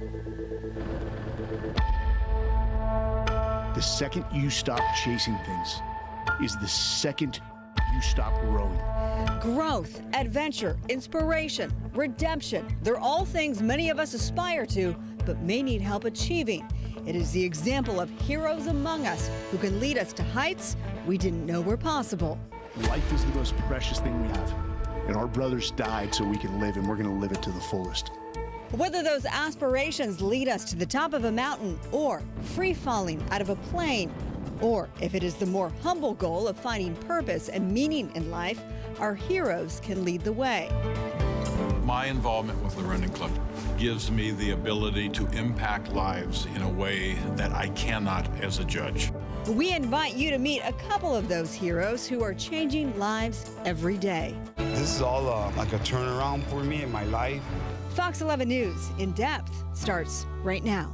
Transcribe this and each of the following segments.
The second you stop chasing things is the second you stop growing. Growth, adventure, inspiration, redemption. They're all things many of us aspire to, but may need help achieving. It is the example of heroes among us who can lead us to heights we didn't know were possible. Life is the most precious thing we have, and our brothers died so we can live, and we're going to live it to the fullest. Whether those aspirations lead us to the top of a mountain or free falling out of a plane, or if it is the more humble goal of finding purpose and meaning in life, our heroes can lead the way. My involvement with the Running Club gives me the ability to impact lives in a way that I cannot as a judge. We invite you to meet a couple of those heroes who are changing lives every day. This is all like a turnaround for me in my life. Fox 11 News In Depth starts right now.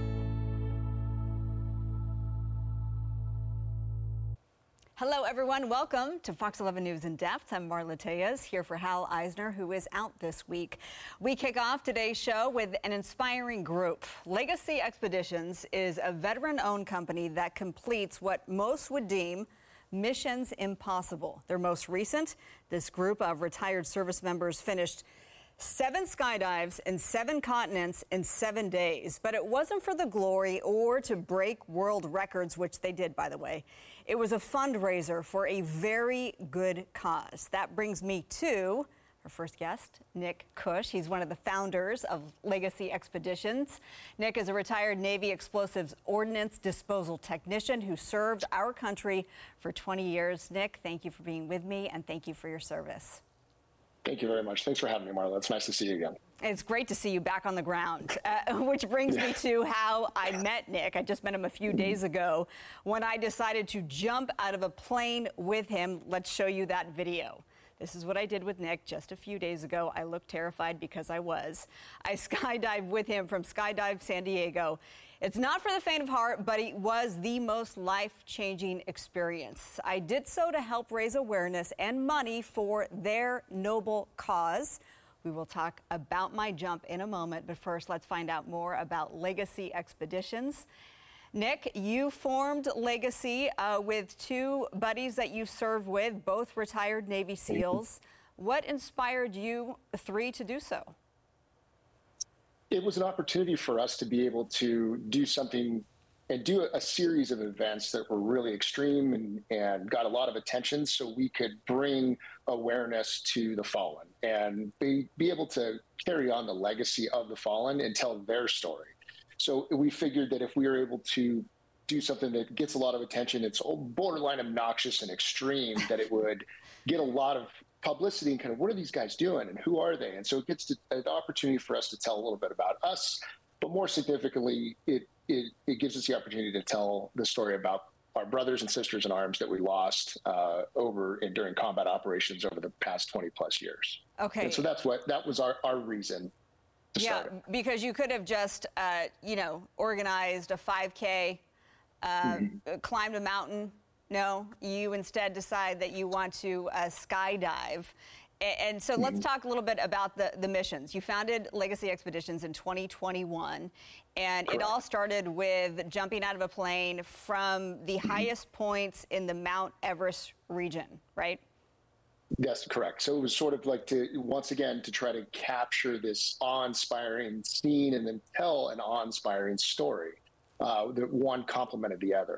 Hello, everyone. Welcome to Fox 11 News In Depth. I'm Marla Tejas, here for Hal Eisner, who is out this week. We kick off today's show with an inspiring group. Legacy Expeditions is a veteran-owned company that completes what most would deem missions impossible. Their most recent, this group of retired service members finished 7 skydives in 7 continents in 7 days. But it wasn't for the glory or to break world records, which they did, by the way. It was a fundraiser for a very good cause. That brings me to our first guest, Nick Cush. He's one of the founders of Legacy Expeditions. Nick is a retired Navy Explosives Ordnance Disposal Technician who served our country for 20 years. Nick, thank you for being with me, and thank you for your service. Thank you very much. Thanks for having me, Marla. It's nice to see you again. It's great to see you back on the ground, which brings me to how I met Nick. I just met him a few days ago when I decided to jump out of a plane with him. Let's show you that video. This is what I did with Nick just a few days ago. I looked terrified because I was. I skydived with him from Skydive San Diego. It's not for the faint of heart, but it was the most life-changing experience. I did so to help raise awareness and money for their noble cause. We will talk about my jump in a moment, but first let's find out more about Legacy Expeditions. Nick, you formed Legacy with 2 buddies that you served with, both retired Navy SEALs. What inspired you 3 to do so? It was an opportunity for us to be able to do something and do a series of events that were really extreme and got a lot of attention, so we could bring awareness to the fallen and be able to carry on the legacy of the fallen and tell their story. So we figured that if we were able to do something that gets a lot of attention, it's borderline obnoxious and extreme, that it would get a lot of publicity and kind of, what are these guys doing and who are they? And so it gets to an opportunity for us to tell a little bit about us, but more significantly, it gives us the opportunity to tell the story about our brothers and sisters in arms that we lost during combat operations over the past 20 plus years. Okay. And so that was our reason. Yeah, because you could have just, organized a 5K, climbed a mountain. No, you instead decide that you want to skydive. And so let's talk a little bit about the missions. You founded Legacy Expeditions in 2021, and Correct. It all started with jumping out of a plane from the highest points in the Mount Everest region, right? That's correct. So it was sort of like once again, to try to capture this awe-inspiring scene and then tell an awe-inspiring story. That one complemented the other.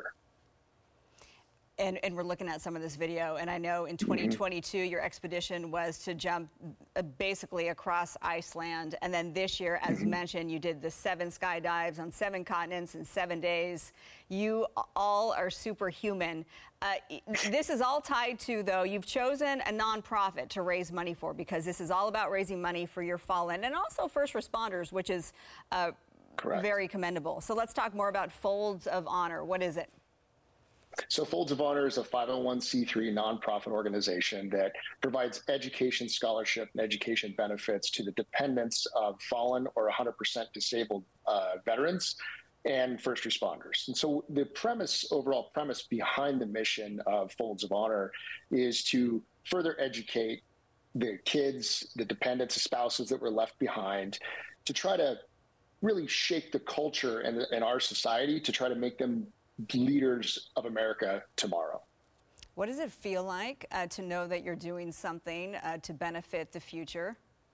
And we're looking at some of this video, and I know in 2022 your expedition was to jump basically across Iceland, and then this year, as mentioned, you did the 7 skydives on 7 continents in 7 days. You all are superhuman. This is all tied to, though, you've chosen a nonprofit to raise money for, because this is all about raising money for your fallen and also first responders, which is very commendable. So let's talk more about Folds of Honor. What is it? So Folds of Honor is a 501c3 nonprofit organization that provides education, scholarship, and education benefits to the dependents of fallen or 100% disabled veterans and first responders. And so the overall premise behind the mission of Folds of Honor is to further educate the kids, the dependents, the spouses that were left behind, to try to really shake the culture in our society to try to make them leaders of America tomorrow. What does it feel like to know that you're doing something to benefit the future?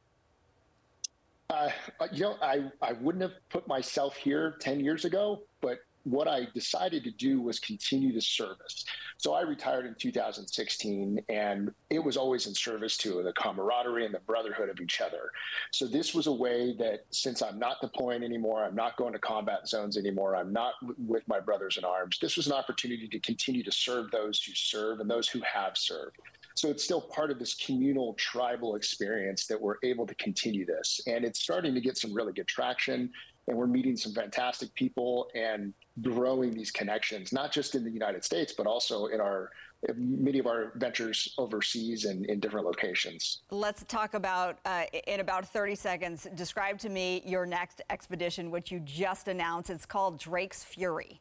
I wouldn't have put myself here 10 years ago, but what I decided to do was continue the service. So I retired in 2016, and it was always in service to the camaraderie and the brotherhood of each other. So this was a way that, since I'm not deploying anymore, I'm not going to combat zones anymore, I'm not with my brothers in arms, this was an opportunity to continue to serve those who serve and those who have served. So it's still part of this communal tribal experience that we're able to continue this. And it's starting to get some really good traction. And we're meeting some fantastic people and growing these connections, not just in the United States, but also in many of our ventures overseas and in different locations. Let's talk about, in about 30 seconds, describe to me your next expedition, which you just announced. It's called Drake's Fury.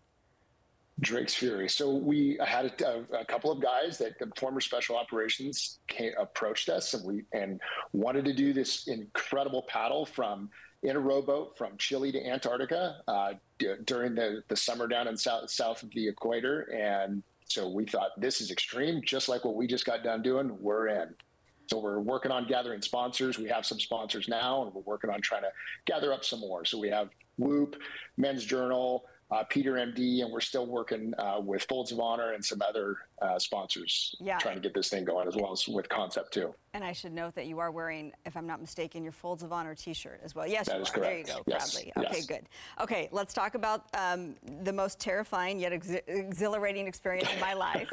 Drake's Fury. So we had a couple of guys that former special operations approached us and wanted to do this incredible paddle in a rowboat from Chile to Antarctica during the summer down in south of the equator. And so we thought, this is extreme, just like what we just got done doing, we're in. So we're working on gathering sponsors. We have some sponsors now, and we're working on trying to gather up some more. So we have Whoop, Men's Journal, Peter MD, and we're still working with Folds of Honor and some other sponsors, trying to get this thing going, as well as with Concept too. And I should note that you are wearing, if I'm not mistaken, your Folds of Honor T-shirt as well. Yes, that is correct. There you go, yes. proudly. Yes. Okay, good. Okay, let's talk about the most terrifying yet exhilarating experience in my life.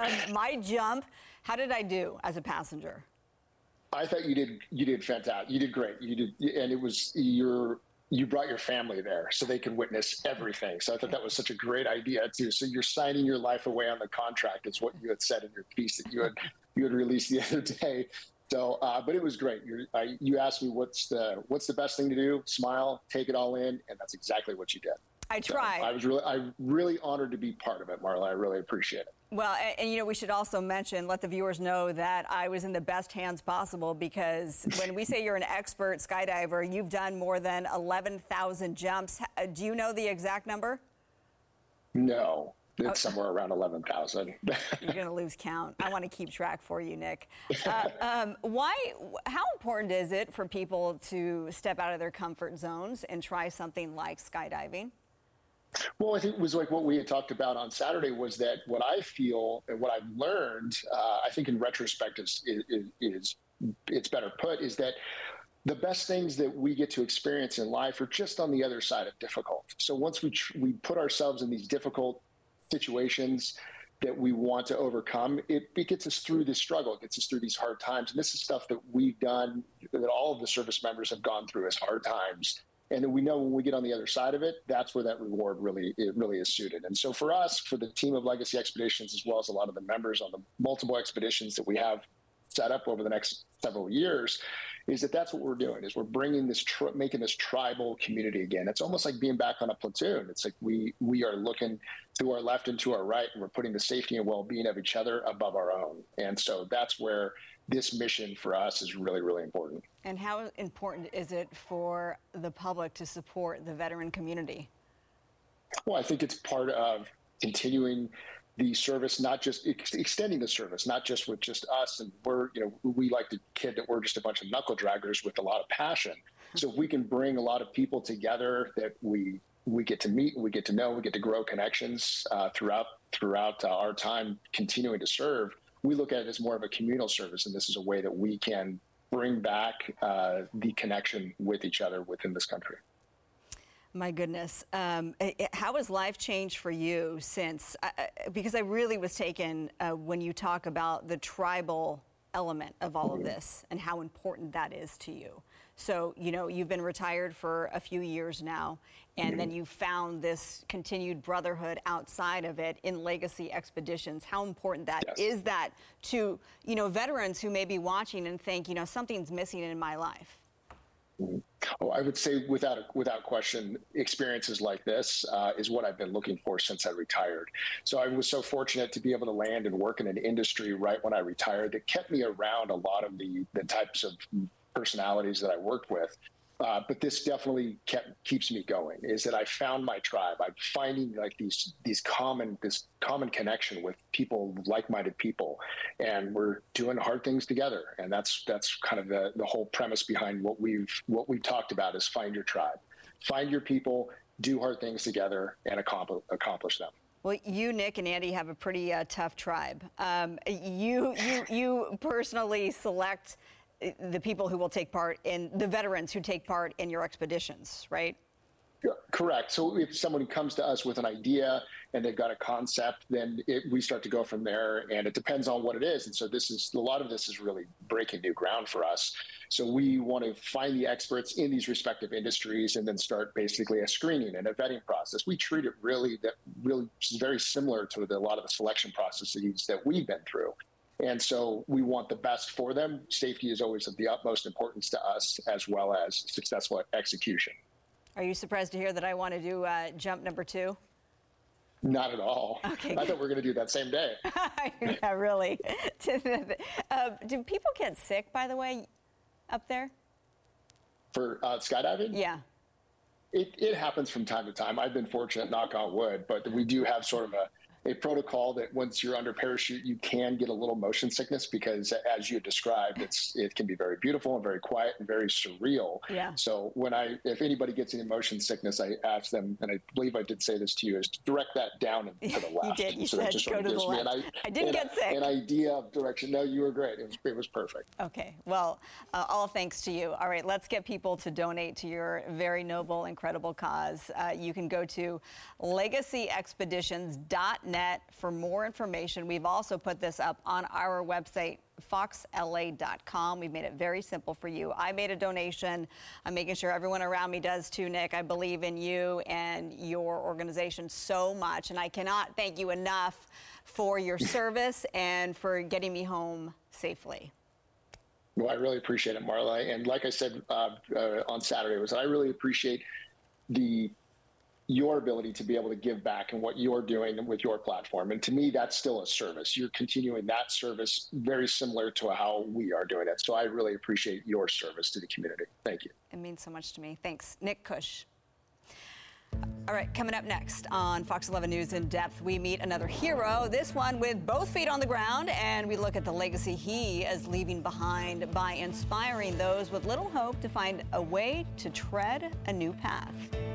My jump. How did I do as a passenger? I thought you did fantastic. You did great. And it was you brought your family there so they could witness everything. So I thought that was such a great idea too. So you're signing your life away on the contract. It's what you had said in your piece that you had released the other day. So, but it was great. You asked me what's the best thing to do? Smile, take it all in, and that's exactly what you did. I tried. So I'm really honored to be part of it, Marla. I really appreciate it. Well, and we should also let the viewers know that I was in the best hands possible, because when we say you're an expert skydiver, you've done more than 11,000 jumps. Do you know the exact number? No. It's somewhere around 11,000. You're going to lose count. I want to keep track for you, Nick. How important is it for people to step out of their comfort zones and try something like skydiving? Well, I think it was like what we had talked about on Saturday, was that what I feel and what I've learned, I think in retrospect it's better put, is that the best things that we get to experience in life are just on the other side of difficult. So once we put ourselves in these difficult situations that we want to overcome, it gets us through this struggle, it gets us through these hard times. And this is stuff that we've done, that all of the service members have gone through as hard times. And then we know when we get on the other side of it, that's where that reward really is suited. And so for us, for the team of Legacy Expeditions, as well as a lot of the members on the multiple expeditions that we have set up over the next several years, is that's what we're doing, is we're bringing this, making this tribal community again. It's almost like being back on a platoon. It's like we are looking to our left and to our right, and we're putting the safety and well-being of each other above our own. And so that's where this mission for us is really, really important. And how important is it for the public to support the veteran community? Well, I think it's part of continuing the service, not just extending the service, not just with just us. And we like to kid that we're just a bunch of knuckle draggers with a lot of passion. So if we can bring a lot of people together that we get to meet, we get to know, we get to grow connections throughout our time continuing to serve, we look at it as more of a communal service. And this is a way that we can bring back the connection with each other within this country. My goodness. How has life changed for you since, because I really was taken when you talk about the tribal element of all of this and how important that is to you. So, you've been retired for a few years now, and then you found this continued brotherhood outside of it in Legacy Expeditions. How important is that to, veterans who may be watching and think, something's missing in my life? Oh, I would say without question, experiences like this is what I've been looking for since I retired. So I was so fortunate to be able to land and work in an industry right when I retired that kept me around a lot of the types of personalities that I worked with. But this definitely keeps me going, is that I found my tribe. I'm finding like this common connection with people, like-minded people, and we're doing hard things together. And that's kind of the whole premise behind what we've talked about is find your tribe, find your people, do hard things together, and accomplish them. Well, you, Nick, and Andy have a pretty tough tribe. You personally select the people who will take part in, the veterans who take part in your expeditions, right? Correct. So if someone comes to us with an idea and they've got a concept, then we start to go from there, and it depends on what it is. And so a lot of this is really breaking new ground for us. So we want to find the experts in these respective industries and then start basically a screening and a vetting process. We treat it really very similar to a lot of the selection processes that we've been through. And so we want the best for them. Safety is always of the utmost importance to us, as well as successful execution. Are you surprised to hear that I want to do jump number 2? Not at all. Okay, I thought we were going to do that same day. Yeah, really. Do people get sick, by the way, up there? For skydiving? Yeah. It happens from time to time. I've been fortunate, knock on wood, but we do have sort of a protocol that once you're under parachute, you can get a little motion sickness because, as you described, it can be very beautiful and very quiet and very surreal. Yeah. So if anybody gets any motion sickness, I ask them, and I believe I did say this to you, is to direct that down and to the left. You did. You so said just go to the left. I didn't get sick. An idea of direction. No, you were great. It was perfect. Okay. Well, all thanks to you. All right. Let's get people to donate to your very noble, incredible cause. You can go to legacyexpeditions.net for more information. We've also put this up on our website, foxla.com. We've made it very simple for you. I made a donation. I'm making sure everyone around me does too, Nick. I believe in you and your organization so much, and I cannot thank you enough for your service and for getting me home safely. Well, I really appreciate it, Marla. And like I said on Saturday, I really appreciate your ability to be able to give back and what you're doing with your platform. And to me, that's still a service. You're continuing that service very similar to how we are doing it. So I really appreciate your service to the community. Thank you. It means so much to me. Thanks. Nick Cush. All right, coming up next on Fox 11 News In Depth, we meet another hero, this one with both feet on the ground, and we look at the legacy he is leaving behind by inspiring those with little hope to find a way to tread a new path.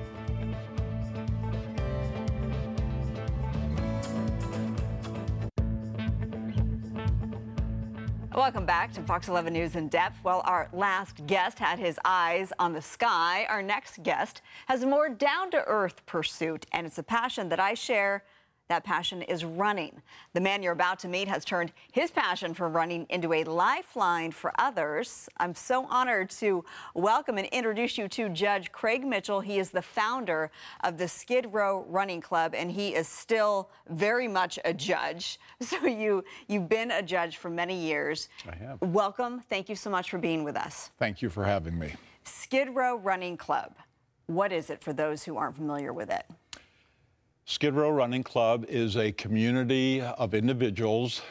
Welcome back to Fox 11 News In Depth. Well, our last guest had his eyes on the sky. Our next guest has a more down-to-earth pursuit, and it's a passion that I share. That passion is running. The man you're about to meet has turned his passion for running into a lifeline for others. I'm so honored to welcome and introduce you to Judge Craig Mitchell. He is the founder of the Skid Row Running Club, and he is still very much a judge. So you've been a judge for many years. I have. Welcome. Thank you so much for being with us. Thank you for having me. Skid Row Running Club. What is it for those who aren't familiar with it? Skid Row Running Club is a community of individuals,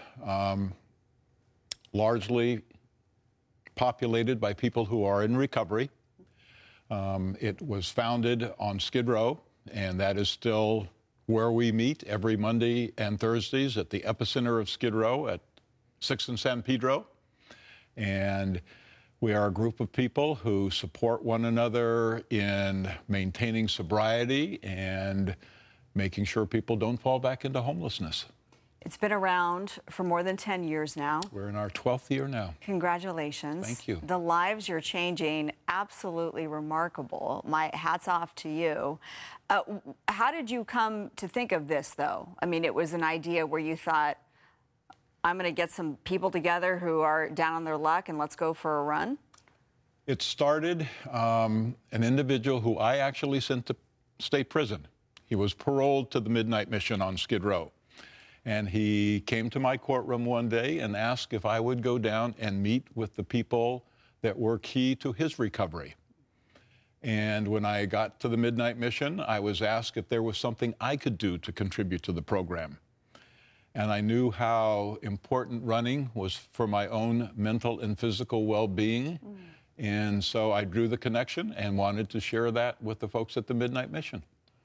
largely populated by people who are in recovery. It was founded on Skid Row, and that is still where we meet every Monday and Thursdays at the epicenter of Skid Row at 6th and San Pedro. And we are a group of people who support one another in maintaining sobriety and making sure people don't fall back into homelessness. It's been around for more than 10 years now. We're in our 12th year now. Congratulations. Thank you. The lives you're changing, absolutely remarkable. My hat's off to you. How did you come to think of this, though? I mean, it was an idea where you thought, I'm going to get some people together who are down on their luck and let's go for a run? It started an individual who I actually sent to state prison. He was paroled to the Midnight Mission on Skid Row. And he came to my courtroom one day and asked if I would go down and meet with the people that were key to his recovery. And when I got to the Midnight Mission, I was asked if there was something I could do to contribute to the program. And I knew how important running was for my own mental and physical well-being. And so I drew the connection and wanted to share that with the folks at the Midnight Mission.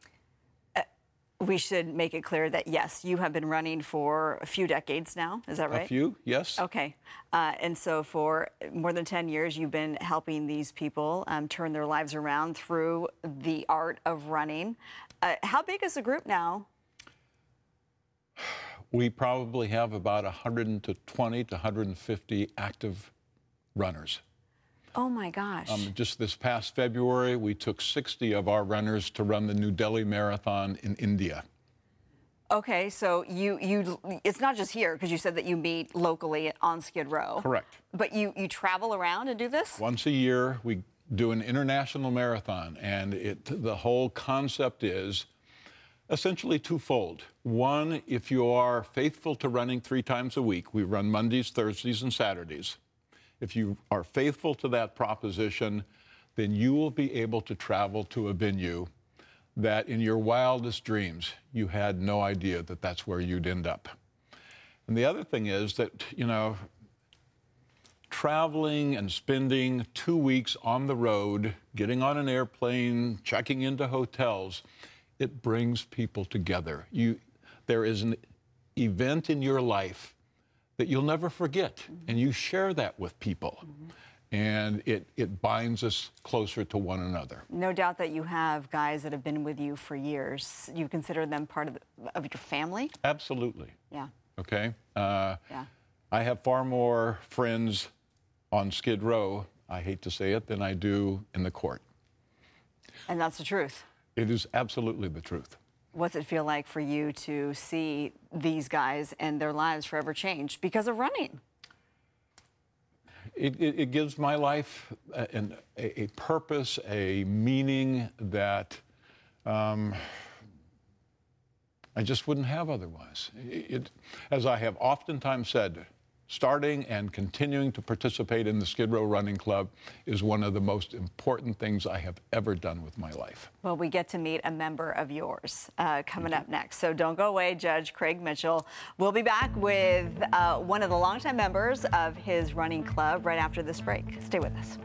We should make it clear that, yes, you have been running for a few decades now. Is that right? A few, yes. Okay. And so for more than 10 years, you've been helping these people turn their lives around through the art of running. How big is the group now? We probably have about 120 to 150 active runners. Oh, my gosh. Just this past February, we took 60 of our runners to run the New Delhi Marathon in India. Okay, so it's not just here, because you said that you meet locally on Skid Row. Correct. But you travel around and do this? Once a year, we do an international marathon, and the whole concept is essentially twofold. One, if you are faithful to running 3 times a week, we run Mondays, Thursdays, and Saturdays. If you are faithful to that proposition, then you will be able to travel to a venue that in your wildest dreams, you had no idea that that's where you'd end up. And the other thing is that, you know, traveling and spending 2 weeks on the road, getting on an airplane, checking into hotels, it brings people together. There is an event in your life that you'll never forget, and you share that with people. And it binds us closer to one another. No doubt that you have guys that have been with you for years. You consider them part of your family? Absolutely. Yeah. Okay? Yeah. I have far more friends on Skid Row, I hate to say it, than I do in the court. And that's the truth. It is absolutely the truth. What's it feel like for you to see these guys and their lives forever changed because of running? It gives my life a purpose, a meaning that I just wouldn't have otherwise. As I have oftentimes said, starting and continuing to participate in the Skid Row Running Club is one of the most important things I have ever done with my life. Well, we get to meet a member of yours coming up next. So don't go away, Judge Craig Mitchell. We'll be back with one of the longtime members of his running club right after this break. Stay with us.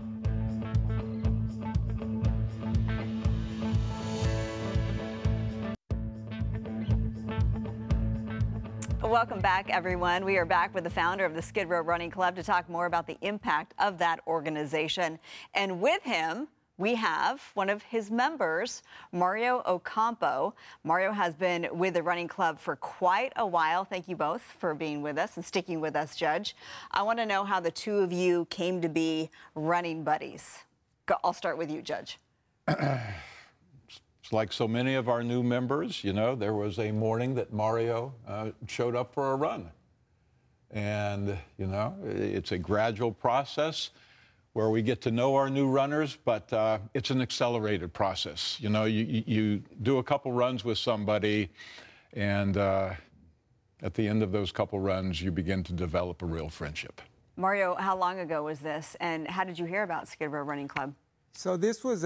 Welcome back, everyone. We are back with the founder of the Skid Row Running Club to talk more about the impact of that organization. And with him, we have one of his members, Mario Ocampo. Mario has been with the running club for quite a while. Thank you both for being with us and sticking with us, Judge. I want to know how the two of you came to be running buddies. I'll start with you, Judge. Like so many of our new members, you know, there was a morning that Mario showed up for a run. And, you know, it's a gradual process where we get to know our new runners, but it's an accelerated process. You know, you do a couple runs with somebody, and at the end of those couple runs, you begin to develop a real friendship. Mario, how long ago was this, and how did you hear about Skid Row Running Club? So this was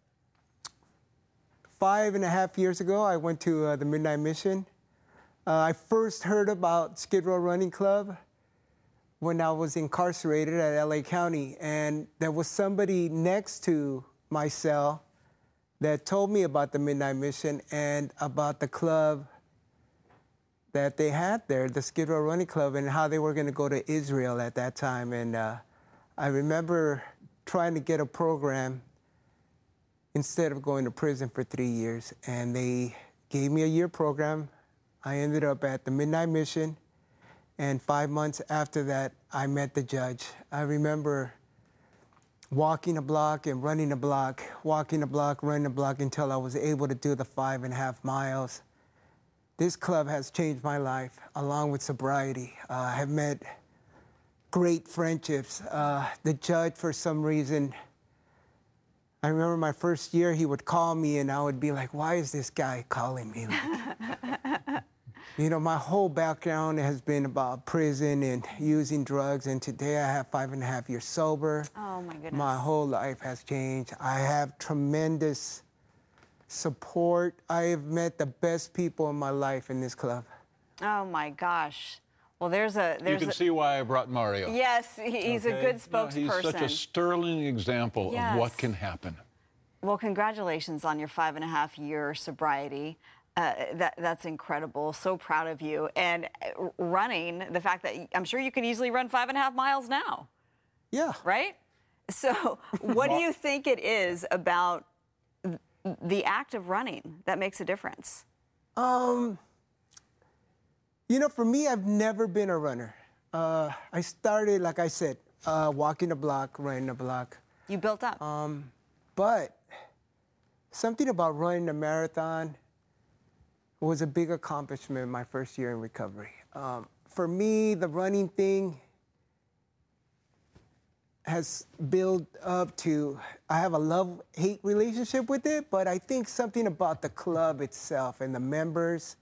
5.5 years ago. I went to the Midnight Mission. I first heard about Skid Row Running Club when I was incarcerated at LA County, and there was somebody next to my cell that told me about the Midnight Mission and about the club that they had there, the Skid Row Running Club, and how they were going to go to Israel at that time. And I remember trying to get a program instead of going to prison for 3 years. And they gave me a year program. I ended up at the Midnight Mission. And 5 months after that, I met the judge. I remember walking a block and running a block, walking a block, running a block until I was able to do the 5.5 miles. This club has changed my life, along with sobriety. I have met great friendships. The judge, for some reason, I remember my first year, he would call me and I would be like, why is this guy calling me? You know, my whole background has been about prison and using drugs, and today I have 5.5 years sober. Oh, my goodness. My whole life has changed. I have tremendous support. I have met the best people in my life in this club. Oh, my gosh. Well, there's you can see why I brought Mario. Yes, he's a good spokesperson. He's such a sterling example Yes. of what can happen. Well, congratulations on your 5.5-year sobriety. That's incredible. So proud of you. And running, the fact that I'm sure you could easily run 5.5 miles now. Yeah. Right? So what do you think it is about the act of running that makes a difference? You know, for me, I've never been a runner. I started, like I said, walking the block, running the block. You built up. But something about running a marathon was a big accomplishment my first year in recovery. For me, the running thing has built up to, I have a love-hate relationship with it, but I think something about the club itself and the members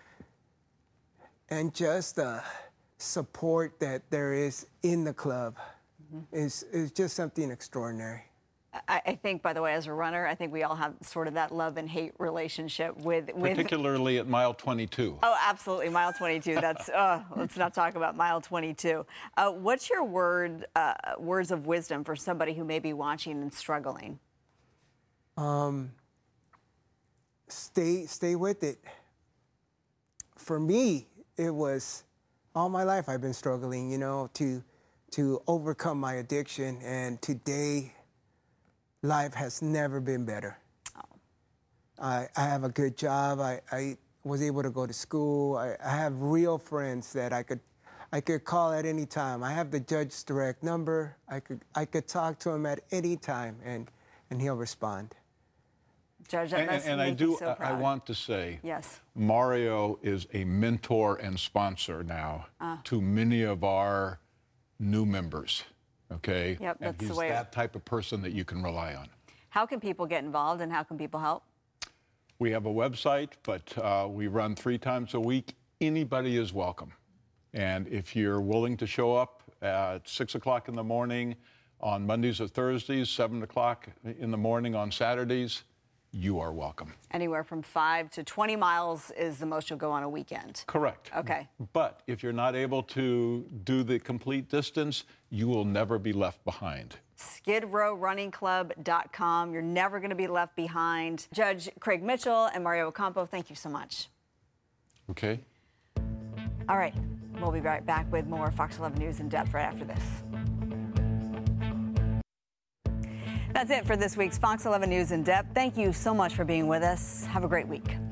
and just the support that there is in the club is just something extraordinary. I think, by the way, as a runner, I think we all have sort of that love and hate relationship with Particularly at mile 22. Oh, absolutely. Mile 22. That's, let's not talk about mile 22. What's your words of wisdom for somebody who may be watching and struggling? Stay with it. For me, it was all my life I've been struggling, you know, to overcome my addiction, and today life has never been better. Oh. I have a good job. I was able to go to school. I have real friends that I could call at any time. I have the Judge's direct number. I could talk to him at any time, and he'll respond. Judge, that must and make I do. you so proud. I want to say, yes, Mario is a mentor and sponsor now to many of our new members. Okay. Yep, and that's he's the way. that type of person that you can rely on. How can people get involved, and how can people help? We have a website, but we run 3 times a week. Anybody is welcome. And if you're willing to show up at 6 o'clock in the morning on Mondays or Thursdays, 7 o'clock in the morning on Saturdays, you are welcome. Anywhere from 5 to 20 miles is the most you'll go on a weekend. Correct. Okay. But if you're not able to do the complete distance, you will never be left behind. SkidRowRunningClub.com. You're never going to be left behind. Judge Craig Mitchell and Mario Ocampo, thank you so much. Okay. All right. We'll be right back with more Fox 11 News in Depth right after this. That's it for this week's Fox 11 News in Depth. Thank you so much for being with us. Have a great week.